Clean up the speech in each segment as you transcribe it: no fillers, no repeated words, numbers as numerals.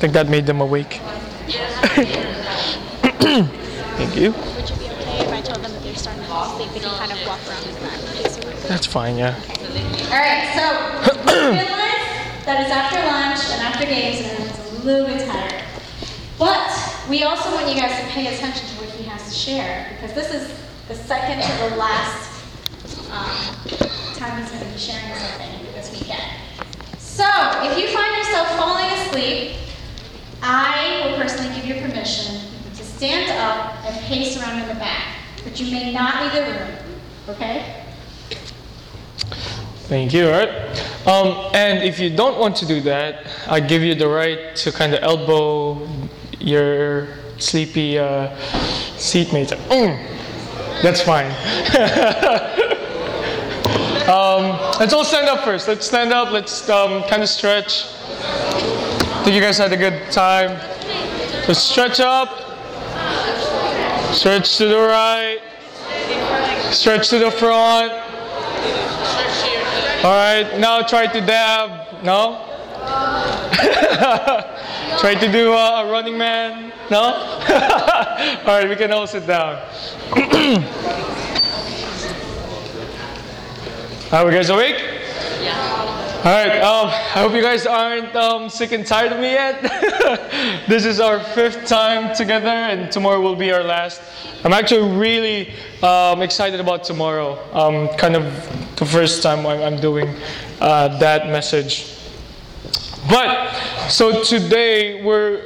think that made them awake. Thank you. Would you be okay if I told them that they're starting to fall asleep and you kind of walk around in the back? That's fine, yeah. Alright, so realize that it's after lunch and after games and everyone's a little bit tired. But we also want you guys to pay attention to what he has to share, because this is the second to the last time he's going to be sharing something this weekend. So, if you find yourself falling asleep, I will personally give you permission to stand up and pace around in the back, but you may not leave the room, okay? Thank you, all right? And if you don't want to do that, I give you the right to kind of elbow your sleepy seatmate. That's fine. Let's all stand up first. Let's stand up. Let's kind of stretch. I think you guys had a good time. Let's stretch up. Stretch to the right. Stretch to the front. All right, now try to dab. No? Try to do a running man. No? All right, we can all sit down. Are you guys awake? Yeah. All right, I hope you guys aren't sick and tired of me yet. This is our 5th time together, and tomorrow will be our last. I'm actually really excited about tomorrow. Kind of the first time I'm doing that message. But, so today we're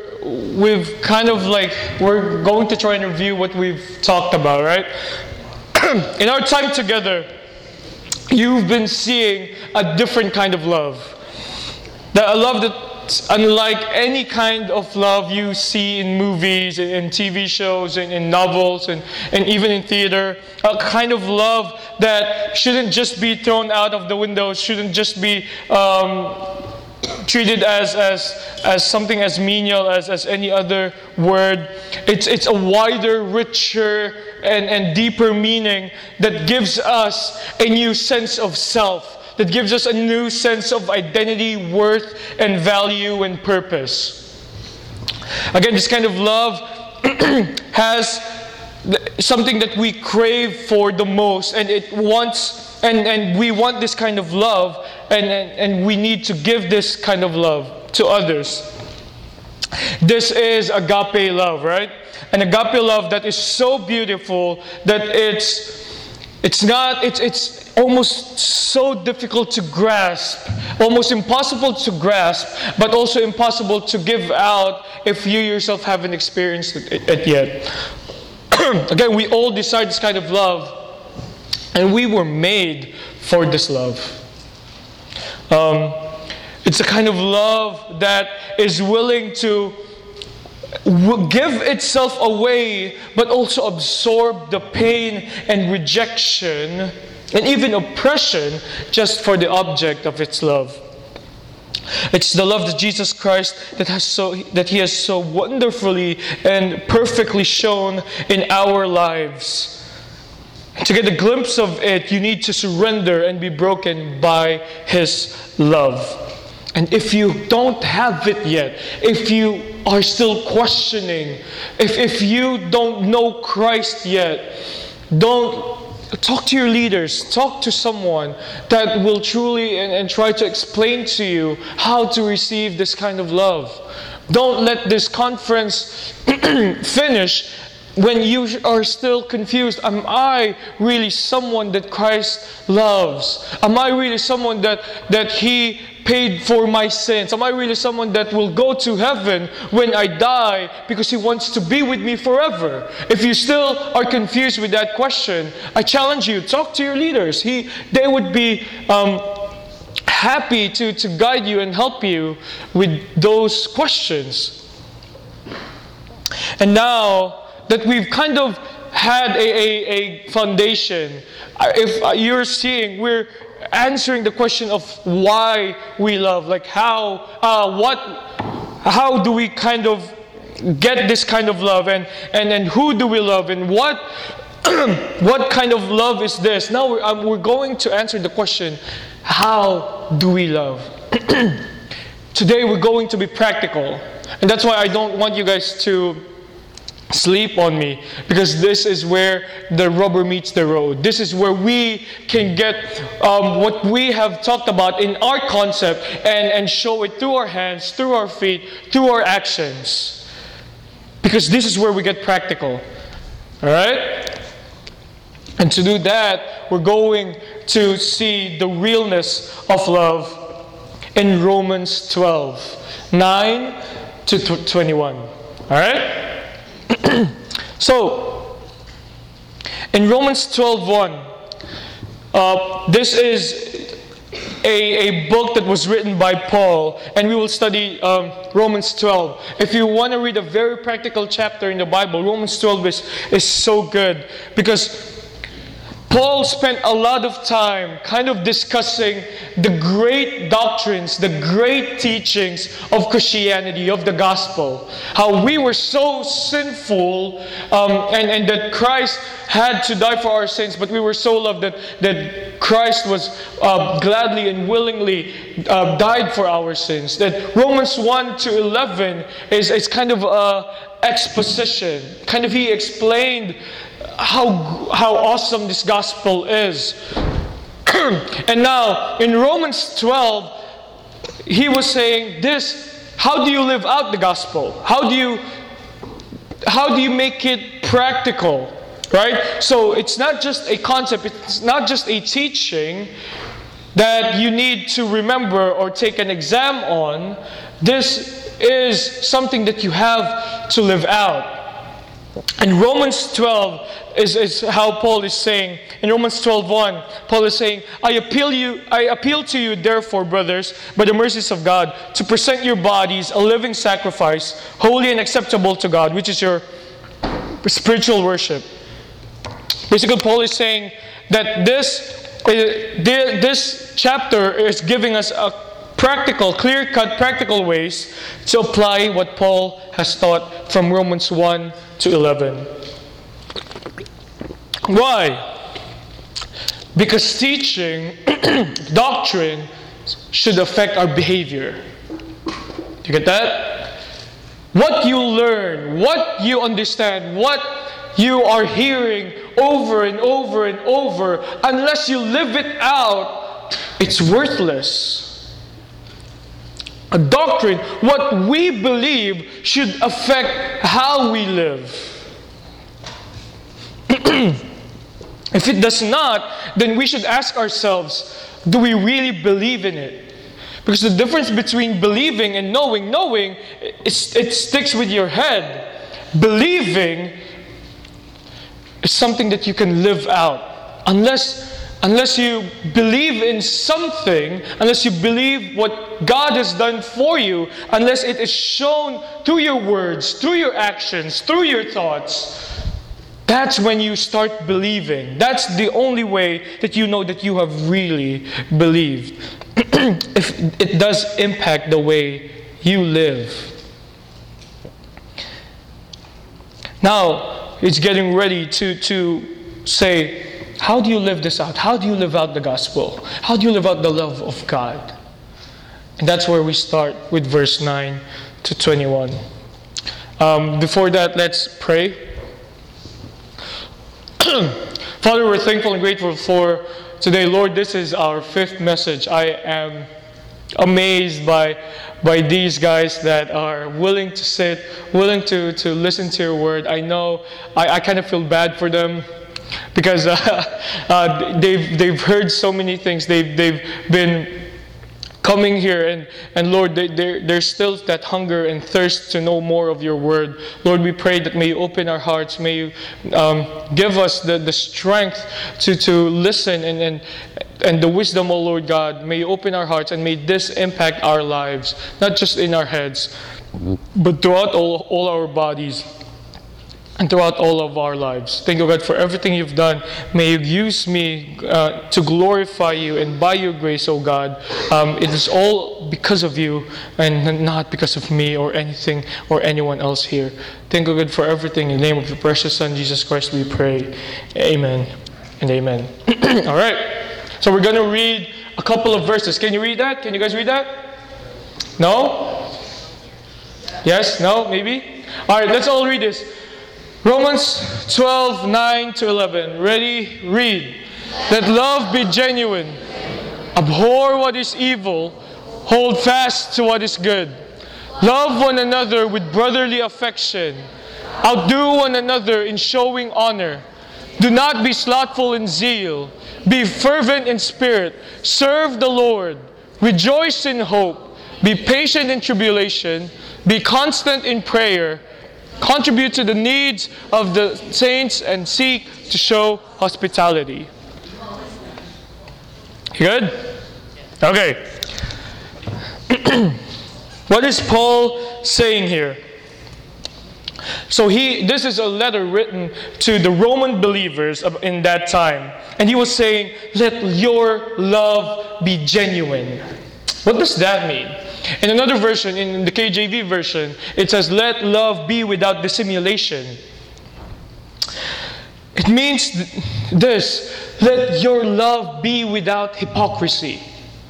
going to try and review what we've talked about, right? In our time together, you've been seeing a different kind of love. A love that's unlike any kind of love you see in movies, in TV shows, in novels, and even in theater. A kind of love that shouldn't just be thrown out of the window, shouldn't just be treated as something as menial as any other word. It's a wider, richer, and deeper meaning that gives us a new sense of self, that gives us a new sense of identity, worth, and value and purpose. Again, this kind of love has something that we crave for the most, and it wants, and we want this kind of love, and we need to give this kind of love to others. This is agape love, right? An agape love that is so beautiful that it's almost so difficult to grasp, almost impossible to grasp, but also impossible to give out if you yourself haven't experienced it yet. Again, we all desire this kind of love, and we were made for this love. It's a kind of love that is willing to give itself away, but also absorb the pain and rejection and even oppression just for the object of its love. It's the love that Jesus Christ that He has so wonderfully and perfectly shown in our lives. To get a glimpse of it, you need to surrender and be broken by His love. And if you don't have it yet, if you are still questioning, if you don't know Christ yet, don't talk to your leaders, talk to someone that will truly and try to explain to you how to receive this kind of love. Don't let this conference finish when you are still confused. Am I really someone that Christ loves? Am I really someone that He paid for my sins? Am I really someone that will go to heaven when I die because He wants to be with me forever? If you still are confused with that question, I challenge you, talk to your leaders. They would be happy to guide you and help you with those questions. And now that we've kind of had a foundation, if you're seeing, we're answering the question of why we love, like how do we kind of get this kind of love, and who do we love, and what kind of love is this? Now we're going to answer the question, how do we love? Today we're going to be practical. And that's why I don't want you guys to sleep on me, because this is where the rubber meets the road. This is where we can get what we have talked about in our concept and show it through our hands, through our feet, through our actions. Because this is where we get practical. Alright? And to do that, we're going to see the realness of love in Romans 12, 9 to 21. Alright? So, in Romans 12:1, this is a book that was written by Paul, and we will study Romans 12. If you want to read a very practical chapter in the Bible, Romans 12 is so good, because Paul spent a lot of time kind of discussing the great doctrines, the great teachings of Christianity, of the gospel. How we were so sinful, and that Christ had to die for our sins, but we were so loved that Christ was gladly and willingly died for our sins. That Romans 1 to 11 is kind of exposition. Kind of he explained how awesome this gospel is. And now in Romans 12, he was saying this: how do you live out the gospel? How do you make it practical? Right? So it's not just a concept, it's not just a teaching that you need to remember or take an exam on. This is something that you have to live out. And Romans 12 is how Paul is saying. In Romans 12:1, Paul is saying, I appeal to you, therefore, brothers, by the mercies of God, to present your bodies a living sacrifice, holy and acceptable to God, which is your spiritual worship. Basically, Paul is saying that this chapter is giving us a practical, clear-cut practical ways to apply what Paul has taught from Romans 1 to 11. Why? Because teaching, doctrine, should affect our behavior. You get that? What you learn, what you understand, what you are hearing over and over and over, unless you live it out, it's worthless. A doctrine, what we believe, should affect how we live. If it does not, then we should ask ourselves, do we really believe in it? Because the difference between believing and knowing, it sticks with your head. Believing is something that you can live out. Unless you believe in something, unless you believe what God has done for you, unless it is shown through your words, through your actions, through your thoughts, that's when you start believing. That's the only way that you know that you have really believed. If it does impact the way you live. Now, it's getting ready to say, how do you live this out? How do you live out the gospel? How do you live out the love of God? And that's where we start with verse 9 to 21. Before that, let's pray. Father, we're thankful and grateful for today. Lord, this is our 5th message. I am amazed by these guys that are willing to sit, willing to listen to your word. I know I kind of feel bad for them, because they've heard so many things. They've been coming here, and Lord, there's still that hunger and thirst to know more of your word. Lord, we pray that may you open our hearts, may you give us the strength to listen and the wisdom, oh Lord God. May you open our hearts, and may this impact our lives, not just in our heads, but throughout all our bodies and throughout all of our lives. Thank you, God, for everything you've done. May you use me to glorify you, and by your grace, oh God, it is all because of you and not because of me or anything or anyone else here. Thank you, God, for everything. In the name of your precious Son, Jesus Christ, we pray. Amen and amen. All right. So we're going to read a couple of verses. Can you read that? Can you guys read that? No? Yes? No? Maybe? Alright, let's all read this. Romans 12:9-11. Ready? Read. Let love be genuine. Abhor what is evil. Hold fast to what is good. Love one another with brotherly affection. Outdo one another in showing honor. Do not be slothful in zeal. Be fervent in spirit. Serve the Lord. Rejoice in hope. Be patient in tribulation. Be constant in prayer. Contribute to the needs of the saints and seek to show hospitality. Good? Okay. What is Paul saying here? So this is a letter written to the Roman believers in that time. And he was saying, let your love be genuine. What does that mean? In another version, in the KJV version, it says, let love be without dissimulation. It means this, let your love be without hypocrisy.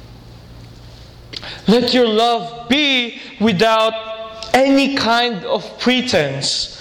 Let your love be without any kind of pretense.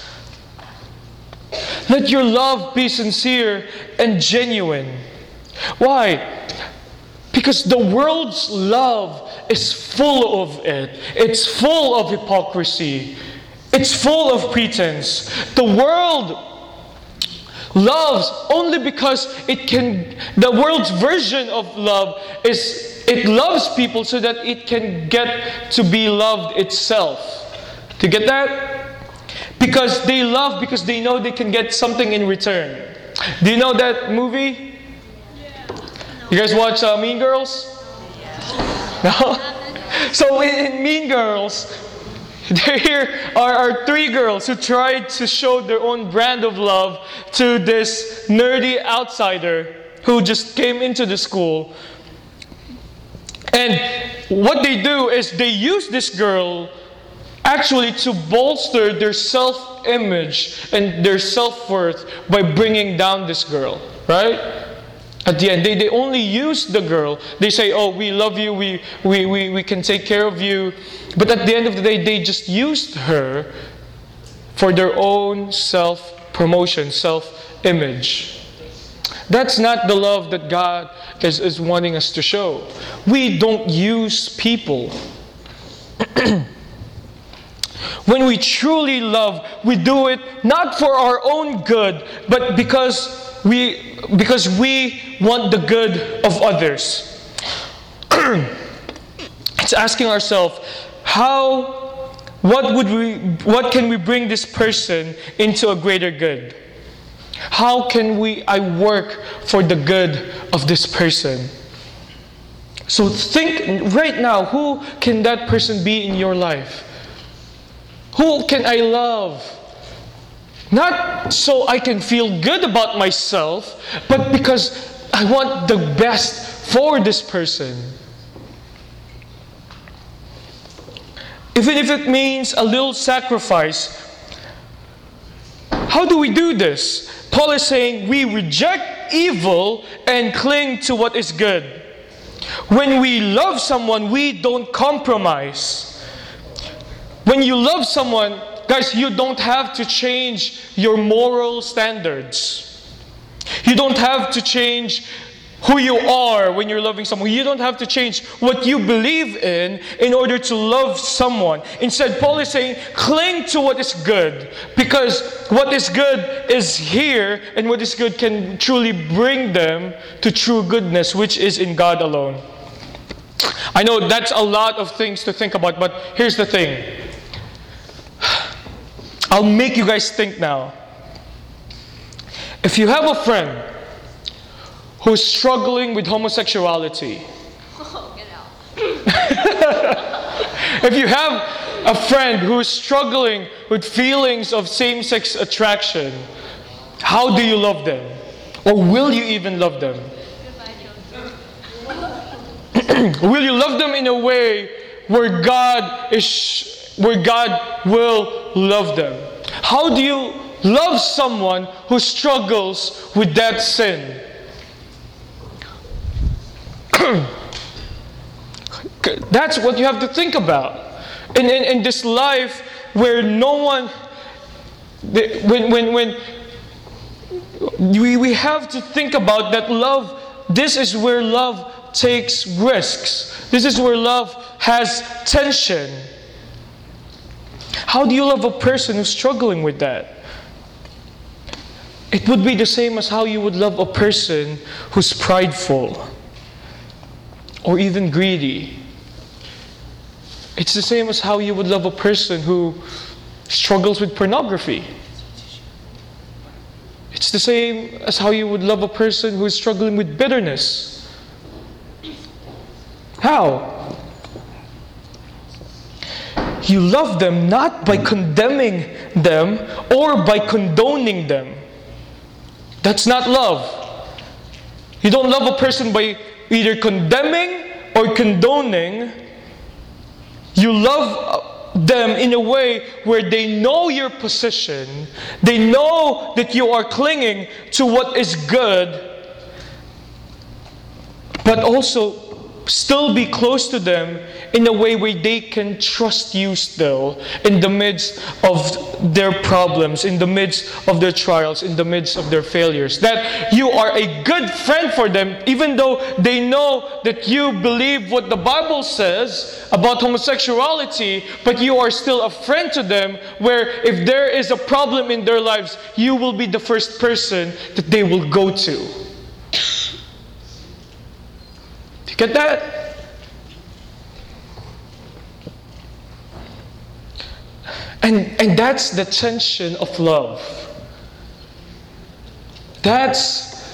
Let your love be sincere and genuine. Why? Because the world's love is full of it. It's full of hypocrisy. It's full of pretense. The world loves only because the world's version of love is it loves people so that it can get to be loved itself. Do you get that? Because they love because they know they can get something in return. Do you know that movie? You guys watch Mean Girls? No? So in Mean Girls, there are three girls who tried to show their own brand of love to this nerdy outsider who just came into the school. And what they do is they use this girl actually to bolster their self-image and their self-worth by bringing down this girl, right? At the end, they only use the girl. They say, oh, we love you, we can take care of you. But at the end of the day, they just used her for their own self-promotion, self-image. That's not the love that God is wanting us to show. We don't use people. When we truly love, we do it not for our own good, but because we want the good of others. It's asking ourselves, what can we bring this person into a greater good? How can I work for the good of this person? So think right now, who can that person be in your life? Who can I love? Not so I can feel good about myself, but because I want the best for this person. Even if it means a little sacrifice, how do we do this? Paul is saying we reject evil and cling to what is good. When we love someone, we don't compromise. When you love someone, guys, you don't have to change your moral standards. You don't have to change who you are when you're loving someone. You don't have to change what you believe in order to love someone. Instead, Paul is saying, cling to what is good. Because what is good is here, and what is good can truly bring them to true goodness, which is in God alone. I know that's a lot of things to think about, but here's the thing. I'll make you guys think now. If you have a friend who's struggling with homosexuality, if you have a friend who's struggling with feelings of same-sex attraction, how do you love them? Or will you even love them? Will you love them in a way where God will love them? How do you love someone who struggles with that sin? That's what you have to think about. In this life, where no one, when we have to think about that love, this is where love takes risks. This is where love has tension. How do you love a person who's struggling with that? It would be the same as how you would love a person who's prideful or even greedy. It's the same as how you would love a person who struggles with pornography. It's the same as how you would love a person who is struggling with bitterness. How? You love them not by condemning them or by condoning them. That's not love. You don't love a person by either condemning or condoning. You love them in a way where they know your position. They know that you are clinging to what is good, but also still be close to them in a way where they can trust you still in the midst of their problems, in the midst of their trials, in the midst of their failures. That you are a good friend for them, even though they know that you believe what the Bible says about homosexuality, but you are still a friend to them, where if there is a problem in their lives, you will be the first person that they will go to. Do you get that? And that's the tension of love. That's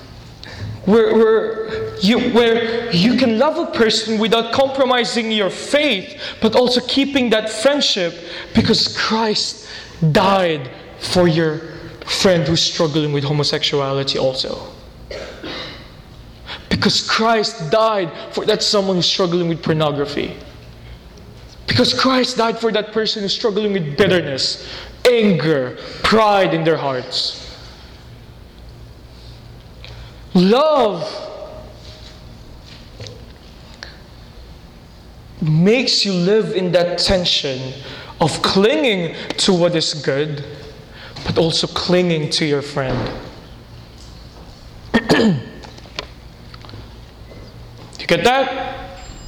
where you can love a person without compromising your faith, but also keeping that friendship, because Christ died for your friend who's struggling with homosexuality also. Because Christ died for that someone who's struggling with pornography. Because Christ died for that person who's struggling with bitterness, anger, pride in their hearts. Love makes you live in that tension of clinging to what is good, but also clinging to your friend. You get that?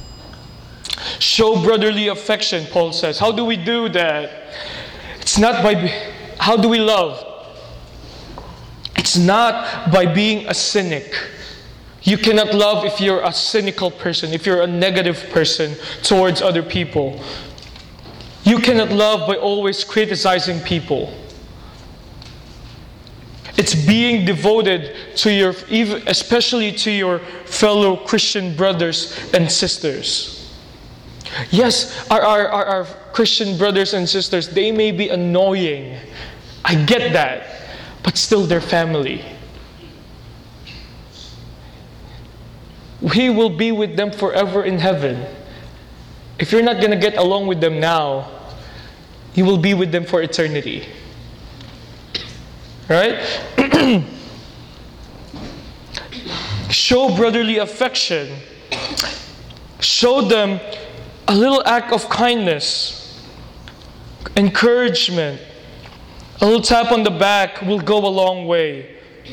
Show brotherly affection, Paul says. How do we do that? It's not by... How do we love? It's not by being a cynic. You cannot love if you're a cynical person, if you're a negative person towards other people. You cannot love by always criticizing people. It's being devoted to your, especially to your fellow Christian brothers and sisters. Yes, our Christian brothers and sisters, they may be annoying. I get that. But still, they're family. We will be with them forever in heaven. If you're not going to get along with them now, you will be with them for eternity. Right? Show brotherly affection. Show them a little act of kindness, encouragement. A little tap on the back will go a long way.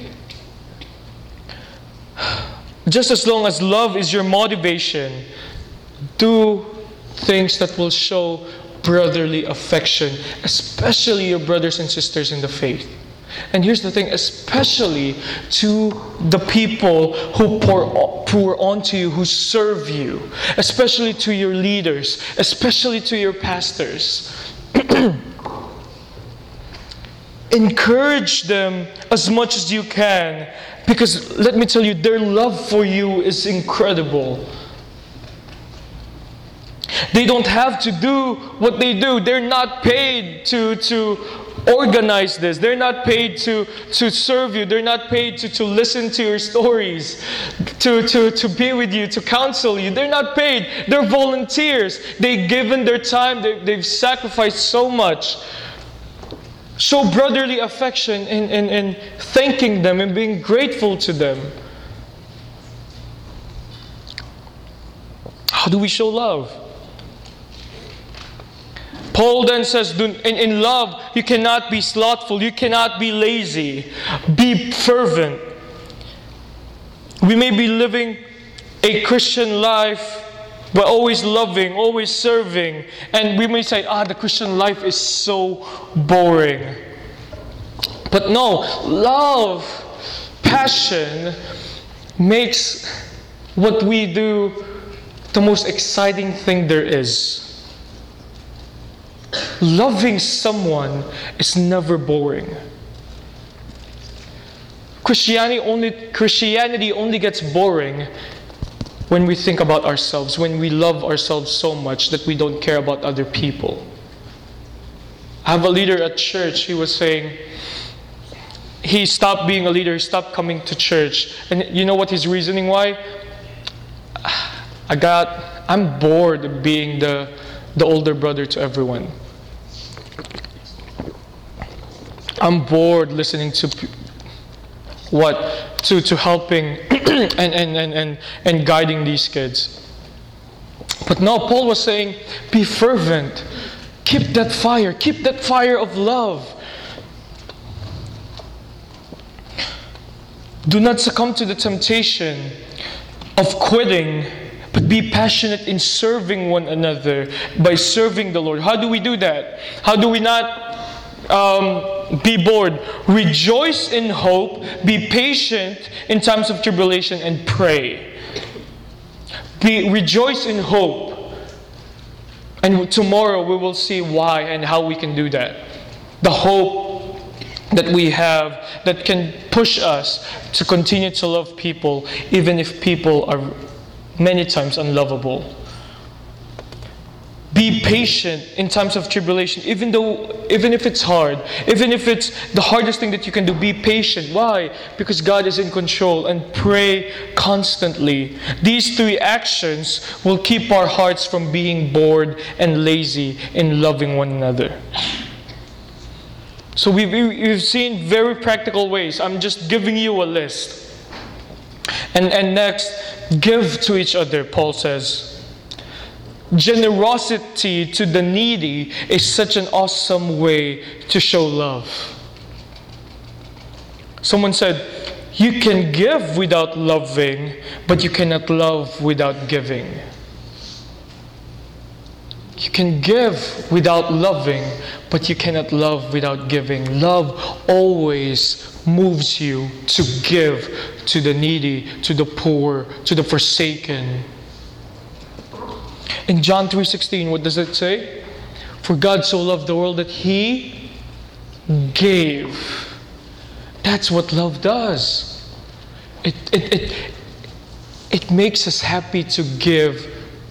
Just as long as love is your motivation, do things that will show brotherly affection, especially your brothers and sisters in the faith. And here's the thing, especially to the people who pour onto you, who serve you, especially to your leaders, especially to your pastors. Encourage them as much as you can, because let me tell you, their love for you is incredible. They don't have to do what they do. They're not paid to organize this. They're not paid to serve you. They're not paid to listen to your stories, to be with you, to counsel you. They're not paid. They're volunteers. They've given their time. They've sacrificed so much. Show brotherly affection in thanking them and being grateful to them. How do we show love? Paul then says, in love, you cannot be slothful, you cannot be lazy. Be fervent. We may be living a Christian life, but always loving, always serving. And we may say, the Christian life is so boring. But no, love, passion makes what we do the most exciting thing there is. Loving someone is never boring. Christianity only gets boring when we think about ourselves, when we love ourselves so much that we don't care about other people. I have a leader at church. He was saying he stopped being a leader, he stopped coming to church. And you know what his reasoning why? I'm bored of being the older brother to everyone. I'm bored listening to helping and guiding these kids. But no, Paul was saying, be fervent. Keep that fire of love. Do not succumb to the temptation of quitting, but be passionate in serving one another by serving the Lord. How do we do that? How do we not be bored? Rejoice in hope, be patient in times of tribulation, and pray. Rejoice in hope. And tomorrow we will see why and how we can do that. The hope that we have that can push us to continue to love people even if people are many times unlovable. Be patient in times of tribulation, even if it's hard, even if it's the hardest thing that you can do. Be patient. Why? Because God is in control. And pray constantly. These three actions will keep our hearts from being bored and lazy in loving one another. So we've seen very practical ways. I'm just giving you a list. And next, give to each other, Paul says. Generosity to the needy is such an awesome way to show love. Someone said, you can give without loving, but you cannot love without giving. You can give without loving, but you cannot love without giving. Love always moves you to give to the needy, to the poor, to the forsaken. In John 3:16, what does it say? For God so loved the world that He gave. That's what love does. It makes us happy to give.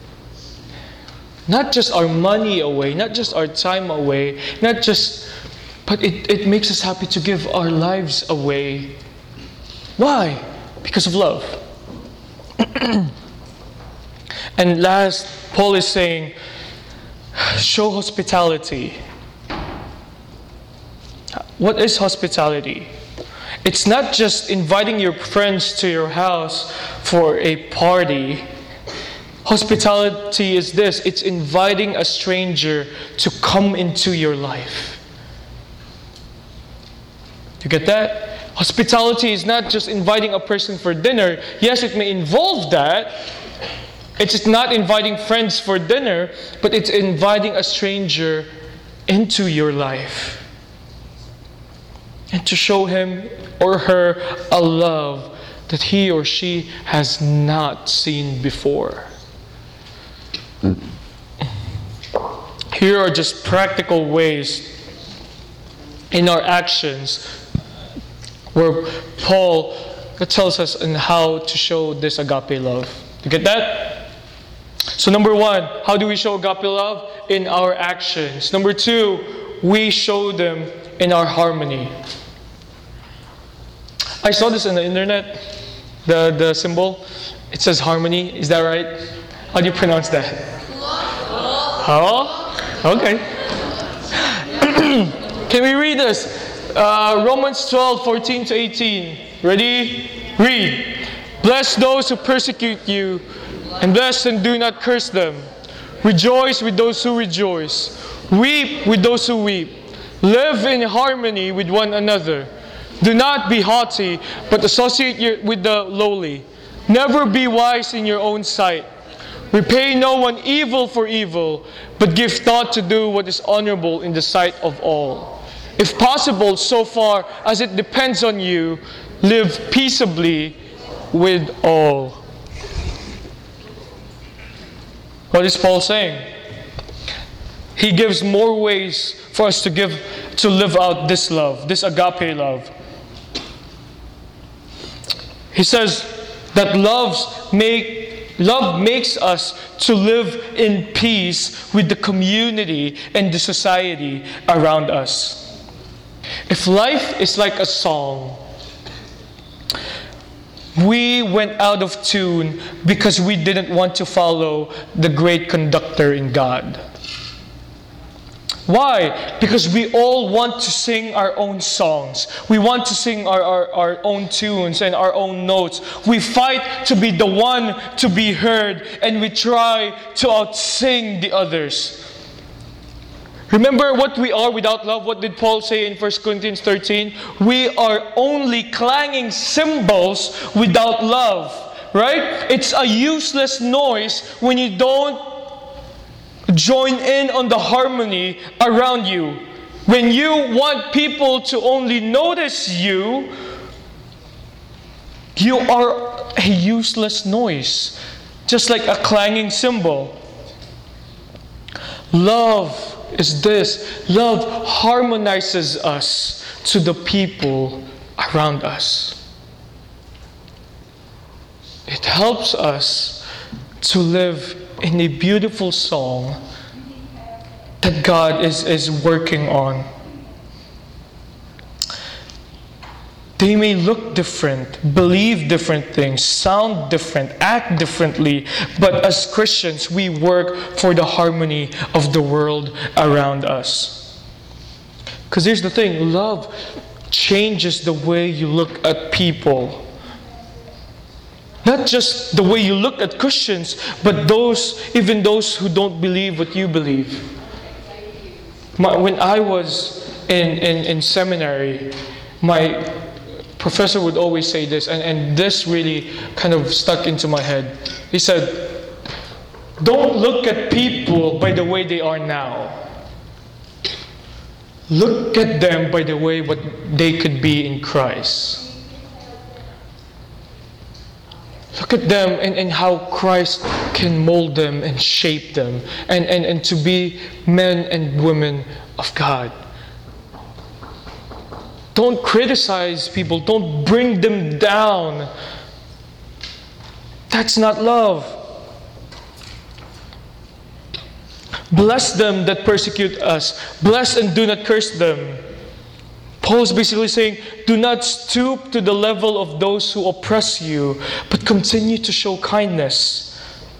Not just our money away, not just our time away, but it makes us happy to give our lives away. Why? Because of love. And last, Paul is saying, show hospitality. What is hospitality? It's not just inviting your friends to your house for a party. Hospitality is this. It's inviting a stranger to come into your life. You get that? Hospitality is not just inviting a person for dinner. Yes, it may involve that. It's not inviting friends for dinner, but it's inviting a stranger into your life. And to show him or her a love that he or she has not seen before. Here are just practical ways in our actions where Paul tells us on how to show this agape love. You get that? So number one, how do we show agape love? In our actions. Number two, we show them in our harmony. I saw this on the internet, the symbol. It says harmony. Is that right? How do you pronounce that? Oh? Okay. Can we read this? Romans 12:14-18. Ready? Read. Bless those who persecute you, and bless and do not curse them. Rejoice with those who rejoice. Weep with those who weep. Live in harmony with one another. Do not be haughty, but associate with the lowly. Never be wise in your own sight. Repay no one evil for evil, but give thought to do what is honorable in the sight of all. If possible, so far as it depends on you, live peaceably with all. What is Paul saying? He gives more ways for us to live out this love, this agape love. He says that love makes us to live in peace with the community and the society around us. If life is like a song, we went out of tune because we didn't want to follow the great conductor in God. Why? Because we all want to sing our own songs. We want to sing our own tunes and our own notes. We fight to be the one to be heard, and we try to outsing the others. Remember what we are without love? What did Paul say in 1 Corinthians 13? We are only clanging cymbals without love. Right? It's a useless noise when you don't join in on the harmony around you. When you want people to only notice you, you are a useless noise. Just like a clanging cymbal. Love is this. Love harmonizes us to the people around us. It helps us to live in a beautiful song that God is working on. They may look different, believe different things, sound different, act differently, but as Christians, we work for the harmony of the world around us. Because here's the thing, love changes the way you look at people. Not just the way you look at Christians, but even those who don't believe what you believe. When I was in seminary, my professor would always say this, and this really kind of stuck into my head. He said, don't look at people by the way they are now. Look at them by the way what they could be in Christ. Look at them and how Christ can mold them and shape them and to be men and women of God. Don't criticize people. Don't bring them down. That's not love. Bless them that persecute us. Bless and do not curse them. Paul's basically saying, do not stoop to the level of those who oppress you, but continue to show kindness.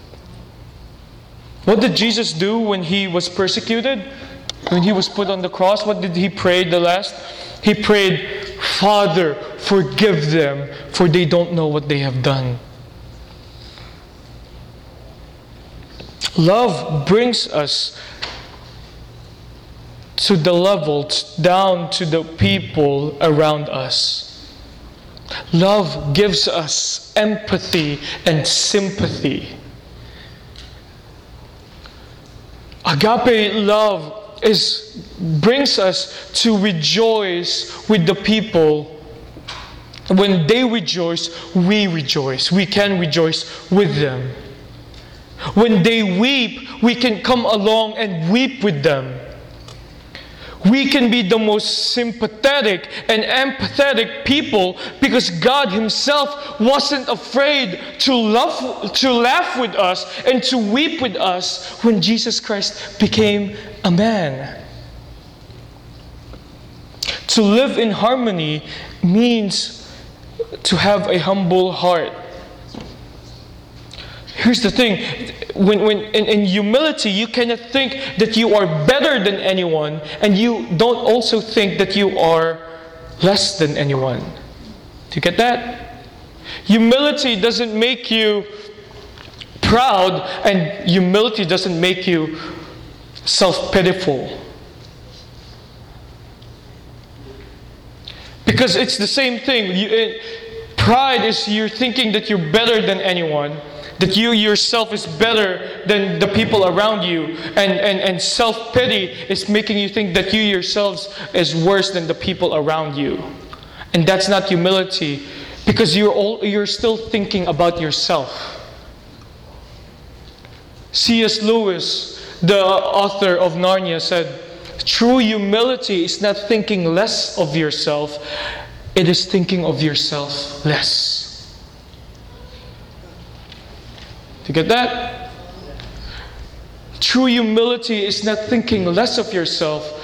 What did Jesus do when he was persecuted? When he was put on the cross, what did he pray the last? He prayed, Father, forgive them, for they don't know what they have done. Love brings us to the level, down to the people around us. Love gives us empathy and sympathy. Agape love brings us to rejoice with the people. When they rejoice, we rejoice. We can rejoice with them. When they weep, we can come along and weep with them. We can be the most sympathetic and empathetic people because God Himself wasn't afraid to laugh with us and to weep with us when Jesus Christ became a man. To live in harmony means to have a humble heart. Here's the thing, when in humility, you cannot think that you are better than anyone, and you don't also think that you are less than anyone. Do you get that? Humility doesn't make you proud, and humility doesn't make you self-pitiful. Because it's the same thing. Pride is you're thinking that you're better than anyone, that you yourself is better than the people around you, and self-pity is making you think that you yourselves is worse than the people around you. And that's not humility, because you're still thinking about yourself. C.S. Lewis, the author of Narnia, said, true humility is not thinking less of yourself, it is thinking of yourself less. Do you get that? True humility is not thinking less of yourself,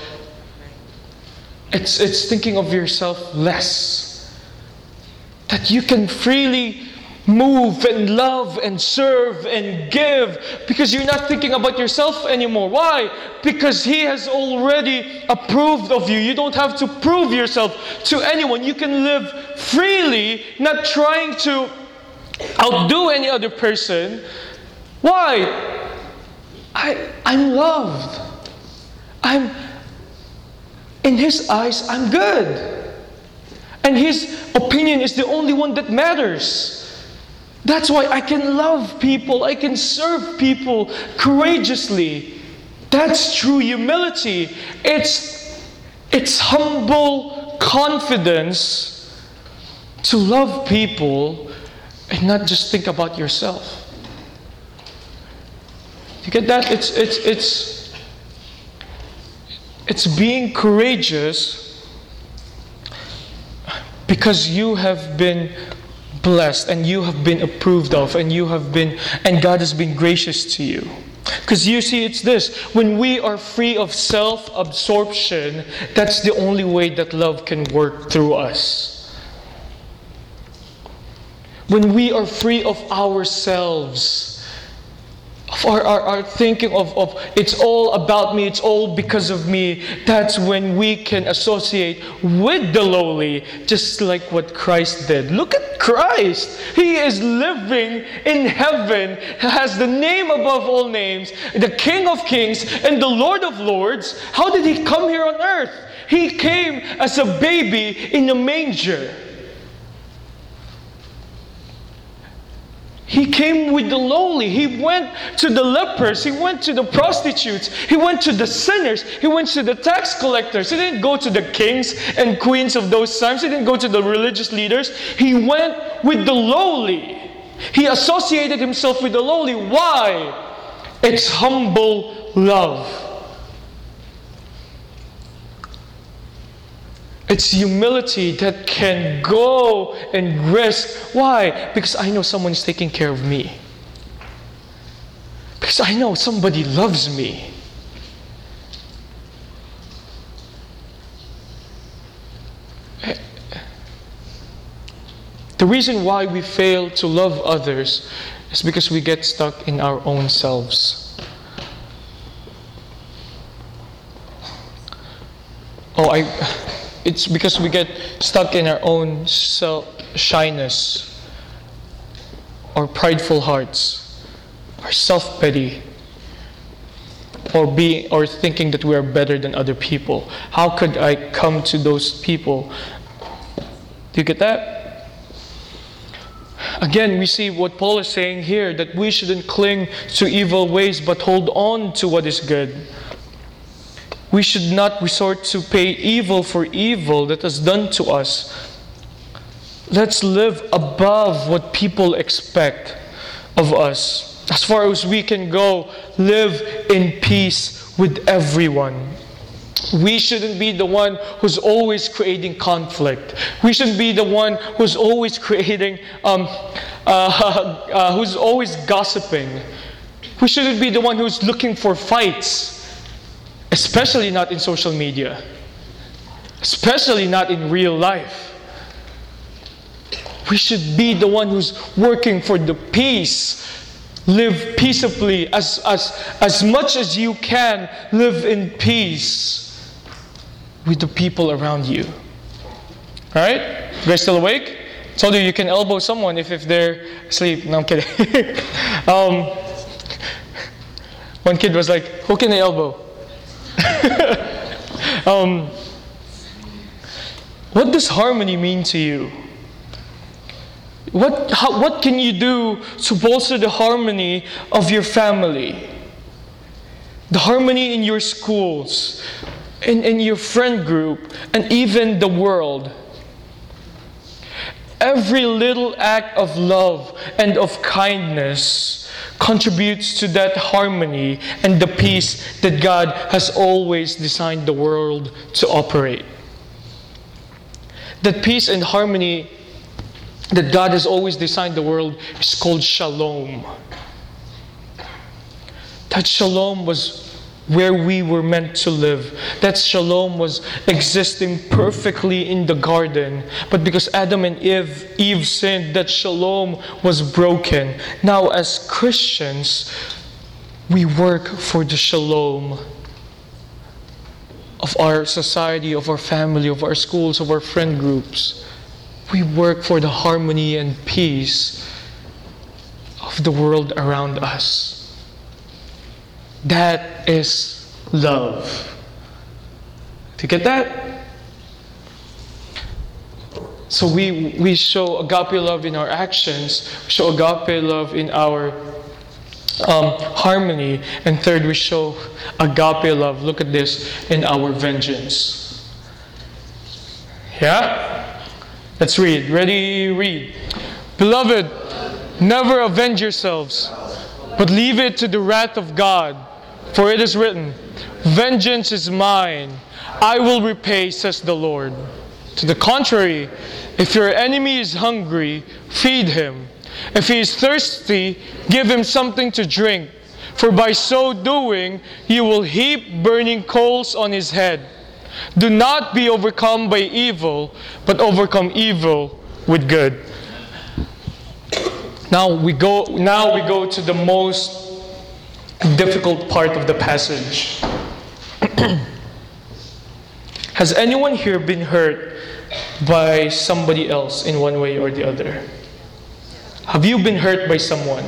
it's thinking of yourself less. That you can freely move and love and serve and give because you're not thinking about yourself anymore. Why? Because He has already approved of you. You don't have to prove yourself to anyone. You can live freely, not trying to outdo any other person. Why? I'm loved. In His eyes, I'm good. And His opinion is the only one that matters. That's why I can love people, I can serve people courageously. That's true humility. It's humble confidence to love people and not just think about yourself. You get that? It's being courageous because you have been blessed and you have been approved of and God has been gracious to you. Because you see, it's this: when we are free of self-absorption, that's the only way that love can work through us. When we are free of ourselves, of our thinking of it's all about me, it's all because of me, that's when we can associate with the lowly, just like what Christ did. Look at Christ. He is living in heaven, has the name above all names, the King of Kings and the Lord of Lords. How did He come here on earth? He came as a baby in a manger. He came with the lowly. He went to the lepers. He went to the prostitutes. He went to the sinners. He went to the tax collectors. He didn't go to the kings and queens of those times. He didn't go to the religious leaders. He went with the lowly. He associated Himself with the lowly. Why? It's humble love. It's humility that can go and risk. Why? Because I know someone is taking care of me. Because I know somebody loves me. The reason why we fail to love others is because we get stuck in our own selves. It's because we get stuck in our own shyness, or prideful hearts, or self-pity, or thinking that we are better than other people. How could I come to those people? Do you get that? Again, we see what Paul is saying here, that we shouldn't cling to evil ways, but hold on to what is good. We should not resort to pay evil for evil that is done to us. Let's live above what people expect of us. As far as we can go, live in peace with everyone. We shouldn't be the one who's always creating conflict. We shouldn't be the one who's always creating, who's always gossiping. We shouldn't be the one who's looking for fights. Especially not in social media. Especially not in real life. We should be the one who's working for the peace. Live peaceably. As much as you can, live in peace with the people around you. Alright? You guys still awake? Told you can elbow someone if they're asleep. No, I'm kidding. One kid was like, who can I elbow? What does harmony mean to you? What can you do to bolster the harmony of your family? The harmony in your schools, in your friend group, and even the world. Every little act of love and of kindness contributes to that harmony and the peace that God has always designed the world to operate. That peace and harmony that God has always designed the world is called shalom. That shalom was where we were meant to live. That shalom was existing perfectly in the garden. But because Adam and Eve sinned, that shalom was broken. Now as Christians, we work for the shalom of our society, of our family, of our schools, of our friend groups. We work for the harmony and peace of the world around us. That is love. Do you get that? So we show agape love in our actions, we show agape love in our harmony, and third, we show agape love, look at this, in our vengeance. Yeah? Let's read. Ready? Read. Beloved, never avenge yourselves, but leave it to the wrath of God. For it is written, vengeance is mine, I will repay, says the Lord. To the contrary, if your enemy is hungry, feed him. If he is thirsty, give him something to drink. For by so doing, you will heap burning coals on his head. Do not be overcome by evil, but overcome evil with good. Now we go to the most difficult part of the passage. Has anyone here been hurt by somebody else in one way or the other? Have you been hurt by someone?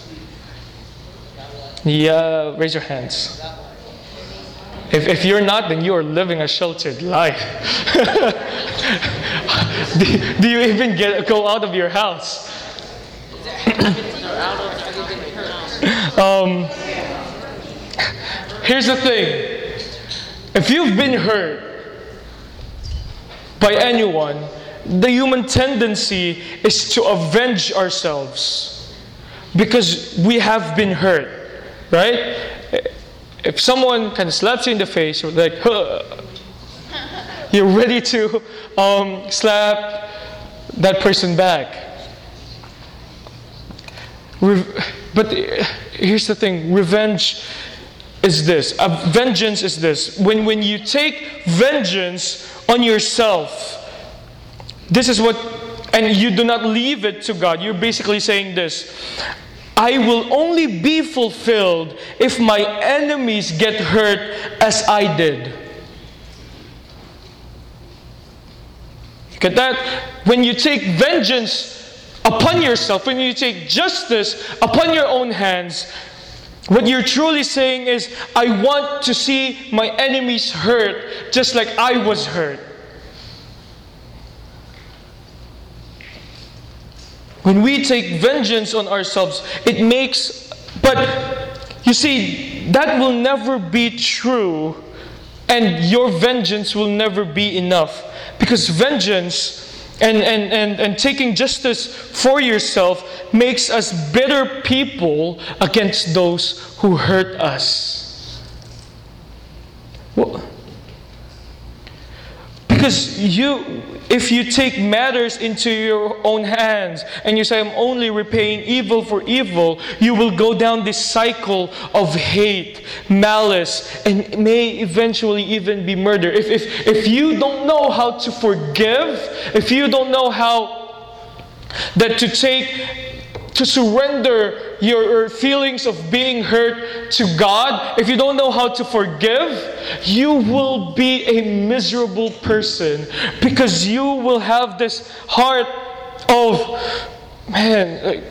Yeah, raise your hands. If you're not, then you are living a sheltered life. do you even go out of your house? Here's the thing. If you've been hurt by anyone, the human tendency is to avenge ourselves because we have been hurt, right? If someone kind of slaps you in the face, you're like, huh. You're ready to slap that person back. But here's the thing, vengeance is this. When you take vengeance on yourself, this is what, and you do not leave it to God. You're basically saying this, I will only be fulfilled if my enemies get hurt as I did. You get that? When you take vengeance upon yourself, when you take justice upon your own hands, what you're truly saying is, I want to see my enemies hurt just like I was hurt. When we take vengeance on ourselves, but you see, that will never be true, and your vengeance will never be enough. Because vengeance and taking justice for yourself makes us bitter people against those who hurt us. Well, because if you take matters into your own hands and you say, I'm only repaying evil for evil, you will go down this cycle of hate, malice, and may eventually even be murder. If you don't know how to forgive, if you don't know how to surrender your feelings of being hurt to God, if you don't know how to forgive, you will be a miserable person because you will have this heart of, man, like,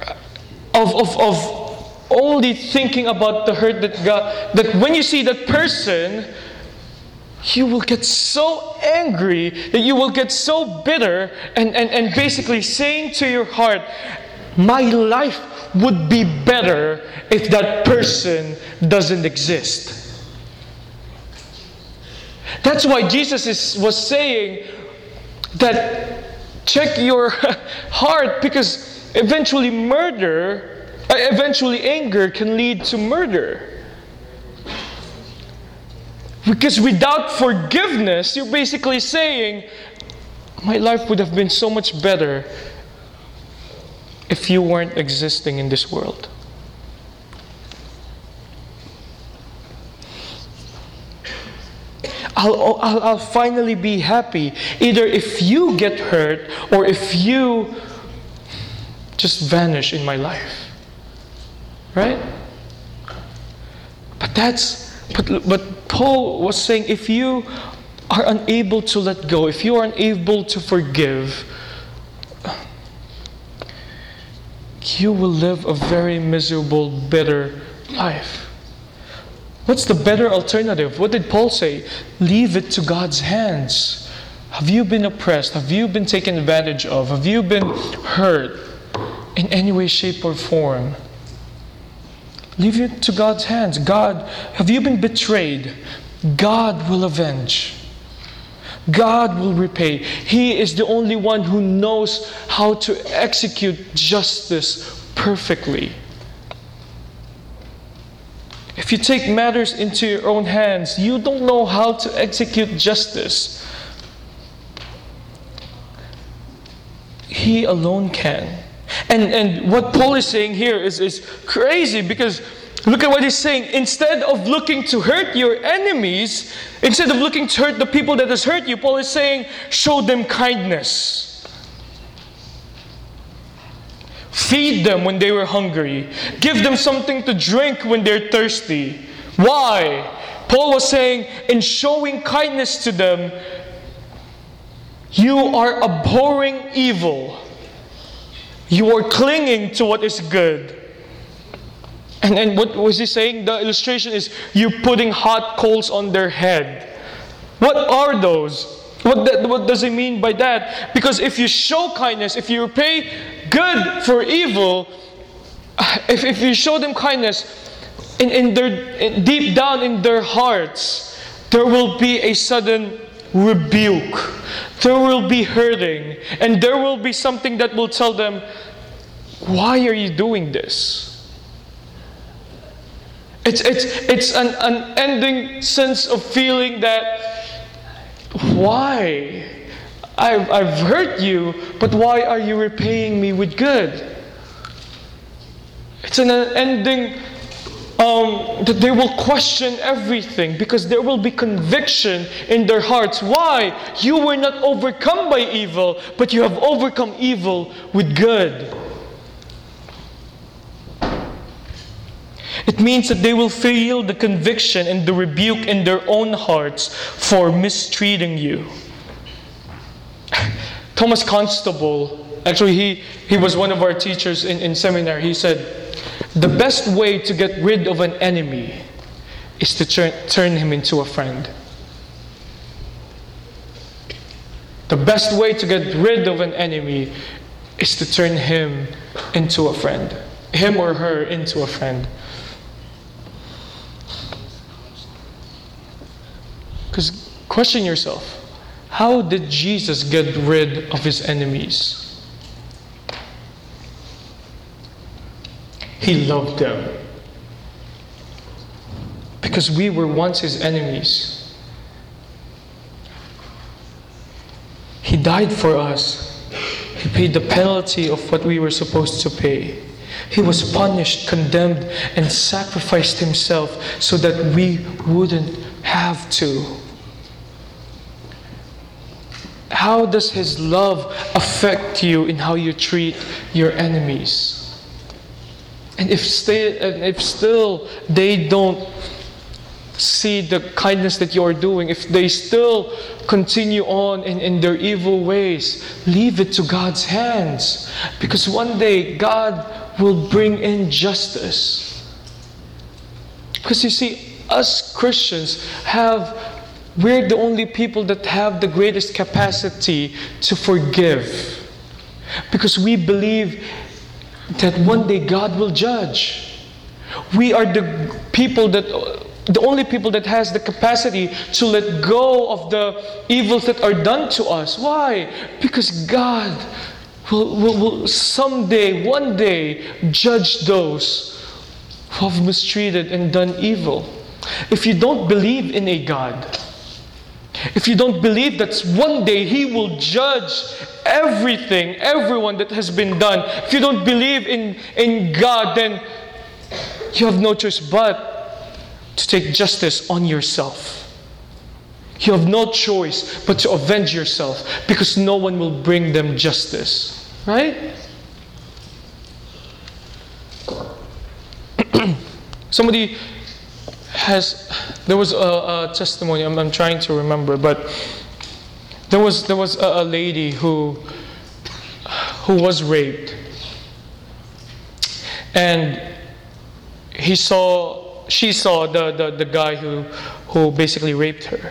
of only thinking about the hurt that God, that when you see that person, you will get so angry, that you will get so bitter, and basically saying to your heart, my life would be better if that person doesn't exist. That's why Jesus was saying that check your heart, because eventually anger can lead to murder. Because without forgiveness, you're basically saying, my life would have been so much better if you weren't existing in this world. I'll finally be happy either if you get hurt or if you just vanish in my life. Right? But Paul was saying, if you are unable to let go, if you are unable to forgive, you will live a very miserable, bitter life. What's the better alternative? What did Paul say? Leave it to God's hands. Have you been oppressed? Have you been taken advantage of? Have you been hurt in any way, shape, or form? Leave it to God's hands. God, have you been betrayed? God will avenge. God will repay. He is the only one who knows how to execute justice perfectly. If you take matters into your own hands, you don't know how to execute justice. He alone can. And what Paul is saying here is crazy, because look at what he's saying. Instead of looking to hurt your enemies, instead of looking to hurt the people that has hurt you, Paul is saying, show them kindness. Feed them when they were hungry. Give them something to drink when they're thirsty. Why? Paul was saying, in showing kindness to them, you are abhorring evil. You are clinging to what is good. And what was he saying? The illustration is you putting hot coals on their head. What are those? What does it mean by that? Because if you show kindness, if you repay good for evil, if you show them kindness, deep down in their hearts, there will be a sudden rebuke. There will be hurting. And there will be something that will tell them, why are you doing this? It's an unending sense of feeling that, why? I've hurt you, but why are you repaying me with good? It's an unending that they will question everything, because there will be conviction in their hearts. Why? You were not overcome by evil, but you have overcome evil with good. It means that they will feel the conviction and the rebuke in their own hearts for mistreating you. Thomas Constable, actually he was one of our teachers in seminary. He said, the best way to get rid of an enemy is to turn him into a friend. The best way to get rid of an enemy is to turn him into a friend. Him or her into a friend. Because question yourself, how did Jesus get rid of his enemies? He loved them. Because we were once his enemies. He died for us. He paid the penalty of what we were supposed to pay. He was punished, condemned, and sacrificed himself so that we wouldn't have to. How does his love affect you in how you treat your enemies? And if still they don't see the kindness that you are doing, if they still continue on in their evil ways, leave it to God's hands. Because one day, God will bring in justice. Because you see, us Christians we're the only people that have the greatest capacity to forgive. Because we believe that one day God will judge. We are the only people that has the capacity to let go of the evils that are done to us. Why? Because God will someday, one day, judge those who have mistreated and done evil. If you don't believe in a God, if you don't believe that one day He will judge everyone that has been done, if you don't believe in God, then you have no choice but to take justice on yourself. You have no choice but to avenge yourself, because no one will bring them justice. Right? There was a testimony, I'm trying to remember, but there was a lady who was raped, and she saw the guy who basically raped her,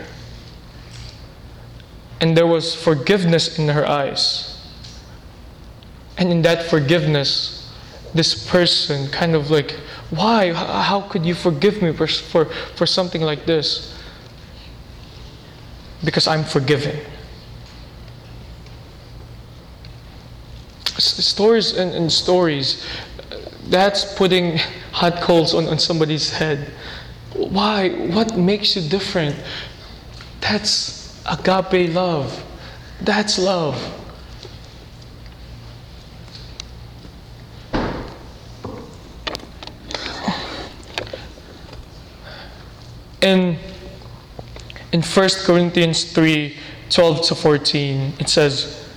and there was forgiveness in her eyes, and in that forgiveness, this person kind of like, why? How could you forgive me for something like this? Because I'm forgiven. Stories and stories, that's putting hot coals on somebody's head. Why? What makes you different? That's agape love. That's love. In 1 Corinthians 3:12-14, it says,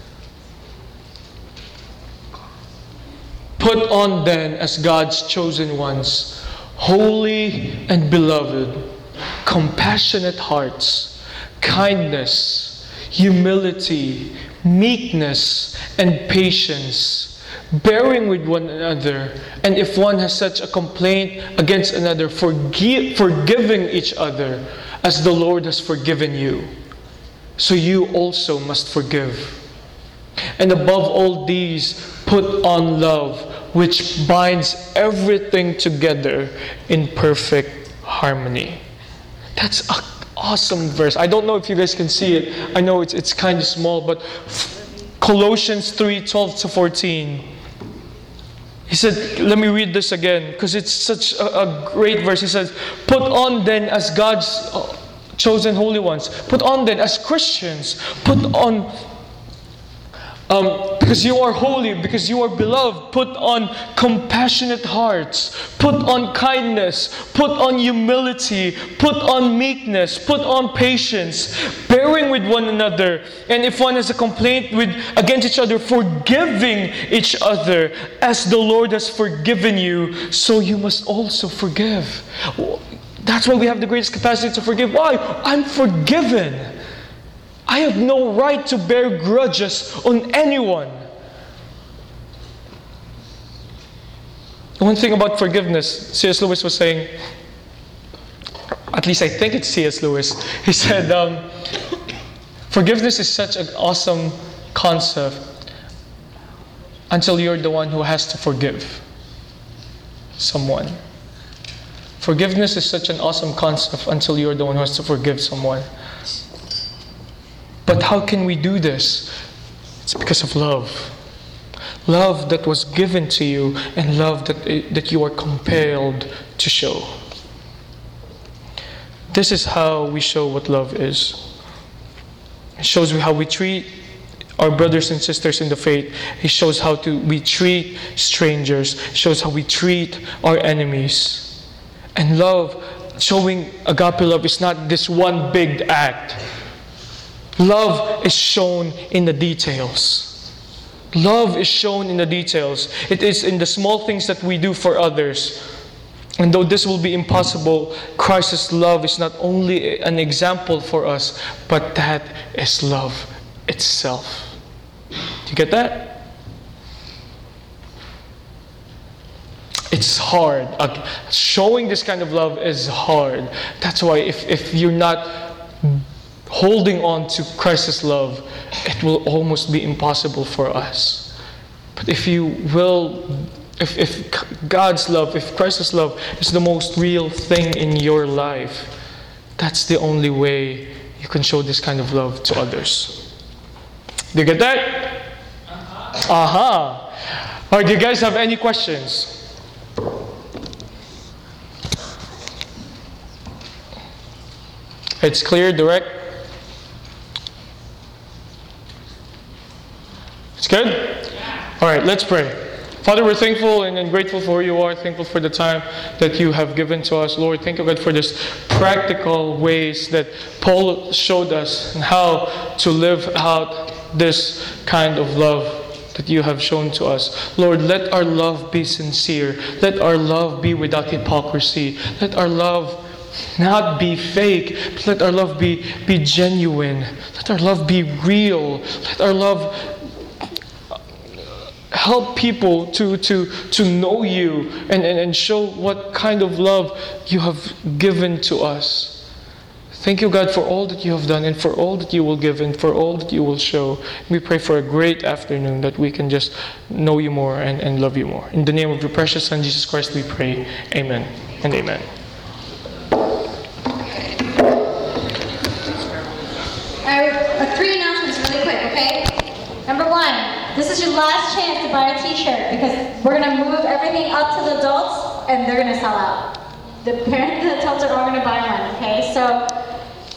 "Put on then as God's chosen ones, holy and beloved, compassionate hearts, kindness, humility, meekness, and patience, bearing with one another, and if one has such a complaint against another, forgiving each other, as the Lord has forgiven you, so you also must forgive. And above all these, put on love, which binds everything together in perfect harmony." That's an awesome verse. I don't know if you guys can see it. I know it's kind of small, but Colossians 3:12-14. He said, let me read this again, because it's such a great verse. He says, "Put on then as God's chosen holy ones." Put on then as Christians. Put on, because you are holy, because you are beloved. Put on compassionate hearts. Put on kindness. Put on humility. Put on meekness. Put on patience. Bearing with one another. And if one has a complaint against each other, forgiving each other. As the Lord has forgiven you, so you must also forgive. That's why we have the greatest capacity to forgive. Why? I'm forgiven. I have no right to bear grudges on anyone. One thing about forgiveness, C.S. Lewis was saying, at least I think it's C.S. Lewis, he said, forgiveness is such an awesome concept until you're the one who has to forgive someone. Forgiveness is such an awesome concept until you're the one who has to forgive someone. But how can we do this? It's because of love. Love that was given to you, and love that you are compelled to show. This is how we show what love is. It shows how we treat our brothers and sisters in the faith. It shows how we treat strangers. It shows how we treat our enemies. And love, showing agape love, is not this one big act. Love is shown in the details. Love is shown in the details. It is in the small things that we do for others. And though this will be impossible, Christ's love is not only an example for us, but that is love itself. Do you get that? It's hard. Showing this kind of love is hard. That's why if you're not holding on to Christ's love, it will almost be impossible for us. But if God's love, if Christ's love is the most real thing in your life, that's the only way you can show this kind of love to others. Do you get that? Aha. All right, do you guys have any questions? It's clear, direct? It's good? All right, let's pray. Father, we're thankful and grateful for who you are. Thankful for the time that you have given to us. Lord, thank you, God, for this practical ways that Paul showed us and how to live out this kind of love that you have shown to us. Lord, let our love be sincere. Let our love be without hypocrisy. Let our love not be fake, but let our love be genuine. Let our love be real. Let our love help people to know you and show what kind of love you have given to us. Thank you, God, for all that you have done and for all that you will give and for all that you will show. We pray for a great afternoon that we can just know you more and love you more. In the name of your precious Son, Jesus Christ, we pray. Amen and amen. Three announcements really quick, okay? Number one, this is your last chance to buy a t-shirt because we're going to move everything up to the adults and they're going to sell out. The adults are all going to buy one, okay? So